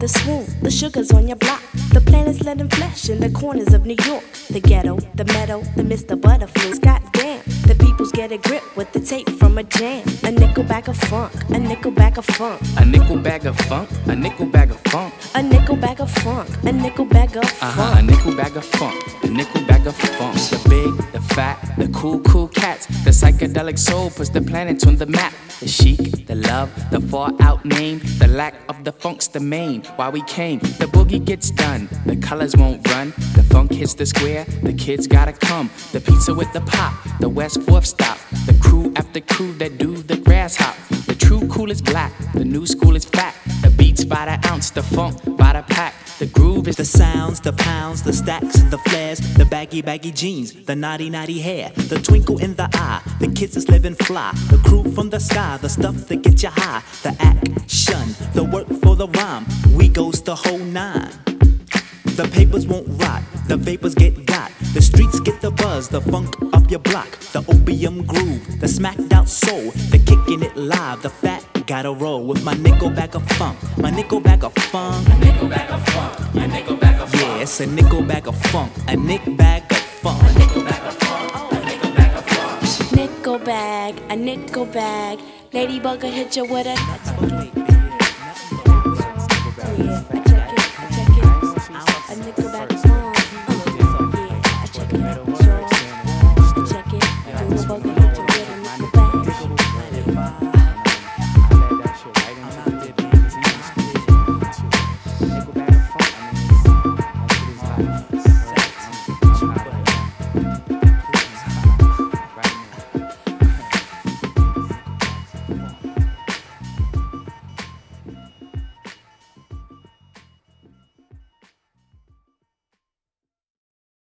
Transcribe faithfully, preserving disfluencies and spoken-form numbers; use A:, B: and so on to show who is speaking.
A: the swoon, the sugars on your block. The planets letting flesh in the corners of New York. The ghetto, the meadow, the Mister Butterflies. Goddamn, the peoples get a grip with the tape from a jam. A nickel bag of funk, a nickel bag of funk.
B: A nickel bag of funk, a nickel bag of funk.
A: A nickel bag of funk, a nickel bag of funk.
B: Uh-huh, a nickel bag of funk, a nickel bag of funk. The big, the fat, the cool, cool cats. The psychedelic soul puts the planets on the map. The chic, the love, the far out name. The lack of the funk's the main. Why we came, the boogie gets done. The colors won't run, the funk hits the square. The kids gotta come, the pizza with the pop. The West Fourth stop, the crew after crew that do the grass hop. The true cool is black, the new school is fat. The beats by the ounce, the funk by the pack. The groove is
C: the sounds, the pounds, the stacks, the flares, the baggy, baggy jeans, the naughty, naughty hair, the twinkle in the eye, the kids is living fly, the crew from the sky, the stuff that gets you high, the action, the work for the rhyme, we goes the whole nine. The papers won't rot, the vapors get got, the streets get the buzz, the funk up your block, the opium groove, the smacked out soul, the kicking it live, the fat gotta roll with my nickel bag of funk, my nickel bag of funk,
B: a nickel bag of funk, a nickel bag of funk.
C: Yeah, it's a nickel bag of funk, a nick bag of funk,
B: a nickel bag of funk, a nickel bag of funk.
A: Nickel bag, a nickel bag. Ladybug will hit you with a. Yeah.